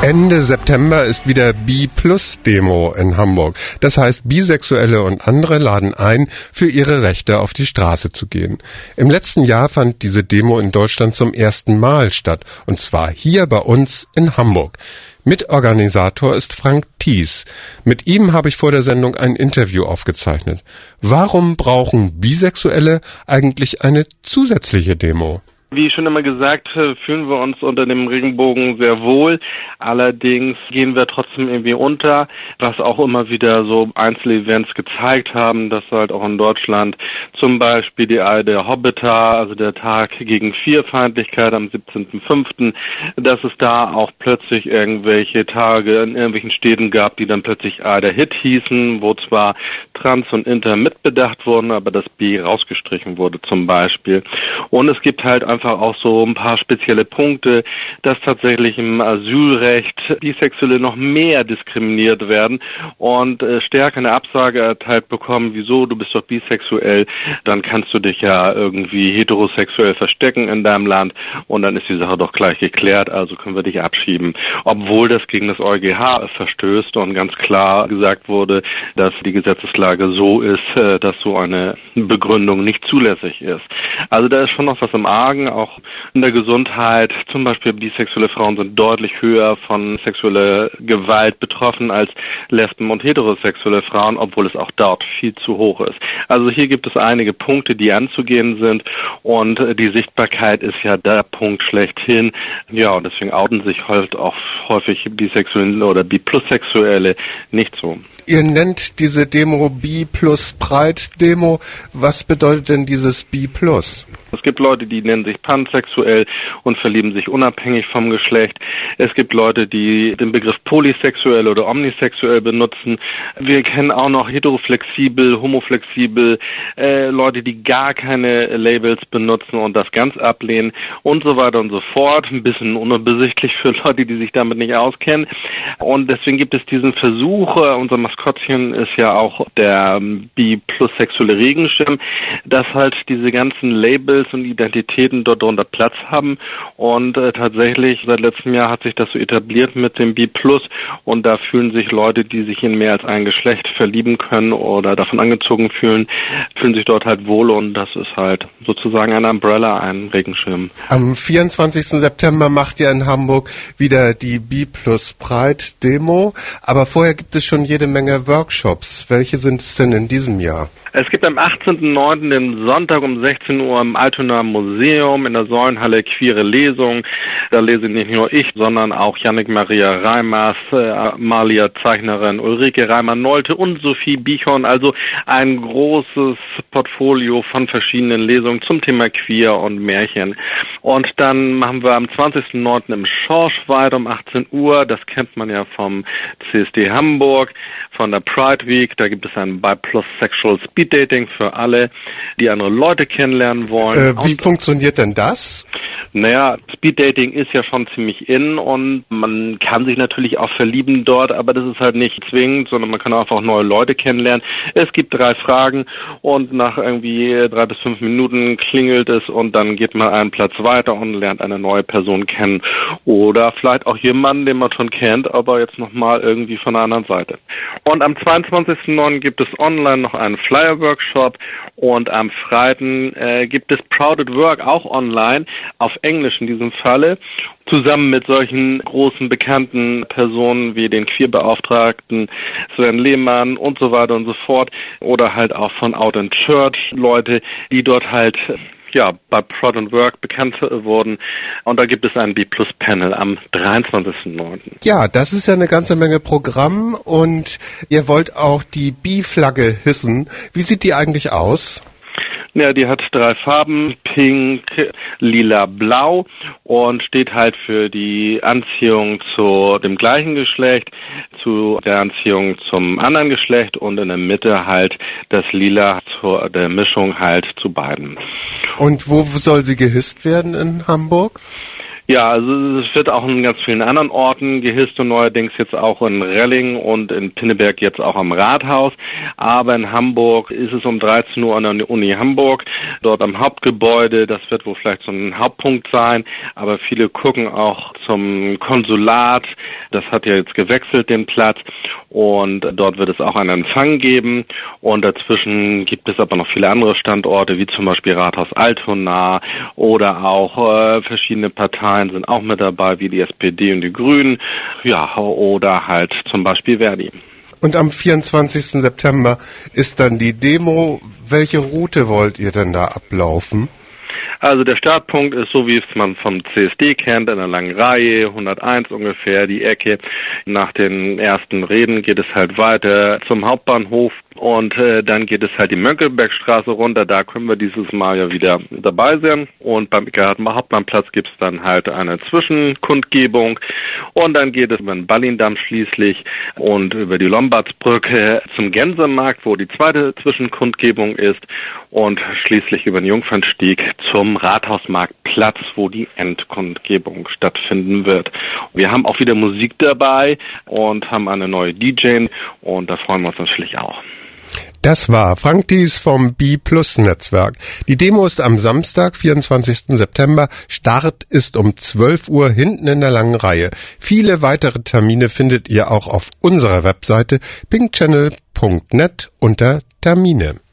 Ende September ist wieder Bi-Plus-Demo in Hamburg. Das heißt, Bisexuelle und andere laden ein, für ihre Rechte auf die Straße zu gehen. Im letzten Jahr fand diese Demo in Deutschland zum ersten Mal statt, und zwar hier bei uns in Hamburg. Mitorganisator ist Frank Thies. Mit ihm habe ich vor der Sendung ein Interview aufgezeichnet. Warum brauchen Bisexuelle eigentlich eine zusätzliche Demo? Wie schon immer gesagt, fühlen wir uns unter dem Regenbogen sehr wohl. Allerdings gehen wir trotzdem irgendwie unter, was auch immer wieder so Einzelevents gezeigt haben, dass halt auch in Deutschland zum Beispiel die Eide der Hobbiter, also der Tag gegen Queerfeindlichkeit am 17.05., dass es da auch plötzlich irgendwelche Tage in irgendwelchen Städten gab, die dann plötzlich Eide Hit hießen, wo zwar Trans und Inter mitbedacht wurden, aber das B rausgestrichen wurde zum Beispiel. Und es gibt halt einfach auch so ein paar spezielle Punkte, dass tatsächlich im Asylrecht Bisexuelle noch mehr diskriminiert werden und stärker eine Absage erteilt bekommen, wieso, du bist doch bisexuell, dann kannst du dich ja irgendwie heterosexuell verstecken in deinem Land und dann ist die Sache doch gleich geklärt, also können wir dich abschieben. Obwohl das gegen das EuGH verstößt und ganz klar gesagt wurde, dass die Gesetzeslage so ist, dass so eine Begründung nicht zulässig ist. Also da ist schon noch was im Argen, auch in der Gesundheit. Zum Beispiel bisexuelle Frauen sind deutlich höher von sexueller Gewalt betroffen als Lesben und heterosexuelle Frauen, obwohl es auch dort viel zu hoch ist. Also hier gibt es einige Punkte, die anzugehen sind und die Sichtbarkeit ist ja der Punkt schlechthin. Ja, und deswegen outen sich halt auch häufig Bisexuelle oder Bi-Plus-Sexuelle nicht so. Ihr nennt diese Demo Bi-Plus-Pride-Demo. Was bedeutet denn dieses Bi-Plus? Es gibt Leute, die nennen sich pansexuell und verlieben sich unabhängig vom Geschlecht. Es gibt Leute, die den Begriff polysexuell oder omnisexuell benutzen. Wir kennen auch noch heteroflexibel, homoflexibel, Leute, die gar keine Labels benutzen und das ganz ablehnen und so weiter und so fort. Ein bisschen unübersichtlich für Leute, die sich damit nicht auskennen. Und deswegen gibt es diesen Versuch, unser Maskottchen ist ja auch der bi-plus-sexuelle Regenschirm, dass halt diese ganzen Labels und Identitäten dort drunter Platz haben und tatsächlich seit letztem Jahr hat sich das so etabliert mit dem B+ und da fühlen sich Leute, die sich in mehr als ein Geschlecht verlieben können oder davon angezogen fühlen sich dort halt wohl und das ist halt sozusagen ein Umbrella, ein Regenschirm. Am 24. September macht ihr in Hamburg wieder die B+ Pride Demo, aber vorher gibt es schon jede Menge Workshops. Welche sind es denn in diesem Jahr? Es gibt am 18.09. den Sonntag um 16 Uhr im Altonaer Museum in der Säulenhalle queere Lesung. Da lese nicht nur ich, sondern auch Jannik Maria Reimers, Amalia Zeichnerin Ulrike Reimer-Nolte und Sophie Bichorn. Also ein großes Portfolio von verschiedenen Lesungen zum Thema Queer und Märchen. Und dann machen wir am 20.09. im Schorsch weiter um 18 Uhr. Das kennt man ja vom CSD Hamburg, von der Pride Week. Da gibt es ein Bi-Plus-Sexual Speed Dating für alle, die andere Leute kennenlernen wollen. Wie funktioniert denn das? Naja, Speeddating ist ja schon ziemlich in und man kann sich natürlich auch verlieben dort, aber das ist halt nicht zwingend, sondern man kann einfach neue Leute kennenlernen. Es gibt 3 Fragen und nach irgendwie 3 bis 5 Minuten klingelt es und dann geht man einen Platz weiter und lernt eine neue Person kennen. Oder vielleicht auch jemanden, den man schon kennt, aber jetzt nochmal irgendwie von der anderen Seite. Und am 22.09. gibt es online noch einen Flyer-Workshop und am Freitag gibt es Proud at Work auch online, auf Englisch in diesem Falle, zusammen mit solchen großen bekannten Personen wie den Queerbeauftragten Sven Lehmann und so weiter und so fort oder halt auch von Out in Church Leute, die dort halt bei Prod and Work bekannt wurden. Und da gibt es ein B+-Panel am 23.09. Ja, das ist ja eine ganze Menge Programm und ihr wollt auch die Bi-Flagge hissen. Wie sieht die eigentlich aus? Ja, die hat 3 Farben, pink, lila, blau und steht halt für die Anziehung zu dem gleichen Geschlecht, zu der Anziehung zum anderen Geschlecht und in der Mitte halt das lila zur der Mischung halt zu beiden. Und wo soll sie gehisst werden in Hamburg? Ja, also es wird auch in ganz vielen anderen Orten gehisst und neuerdings jetzt auch in Relling und in Pinneberg jetzt auch am Rathaus. Aber in Hamburg ist es um 13 Uhr an der Uni Hamburg, dort am Hauptgebäude. Das wird wohl vielleicht so ein Hauptpunkt sein. Aber viele gucken auch zum Konsulat Das hat ja jetzt gewechselt, den Platz, und dort wird es auch einen Empfang geben, und dazwischen gibt es aber noch viele andere Standorte, wie zum Beispiel Rathaus Altona, oder auch verschiedene Parteien sind auch mit dabei, wie die SPD und die Grünen, ja, oder halt zum Beispiel Verdi. Und am 24. September ist dann die Demo. Welche Route wollt ihr denn da ablaufen? Also der Startpunkt ist so, wie es man vom CSD kennt, in einer langen Reihe, 101 ungefähr, die Ecke. Nach den ersten Reden geht es halt weiter zum Hauptbahnhof, und dann geht es halt die Mönckebergstraße runter. Da können wir dieses Mal ja wieder dabei sein. Und beim Gerhardt Hauptbahnplatz gibt es dann halt eine Zwischenkundgebung. Und dann geht es über den Ballindamm schließlich und über die Lombardsbrücke zum Gänsemarkt, wo die zweite Zwischenkundgebung ist. Und schließlich über den Jungfernstieg zum Rathausmarktplatz, wo die Endkundgebung stattfinden wird. Wir haben auch wieder Musik dabei und haben eine neue DJ, und da freuen wir uns natürlich auch. Das war Frank Dies vom B+Netzwerk. Die Demo ist am Samstag, 24. September. Start ist um 12 Uhr hinten in der langen Reihe. Viele weitere Termine findet ihr auch auf unserer Webseite pinkchannel.net unter Termine.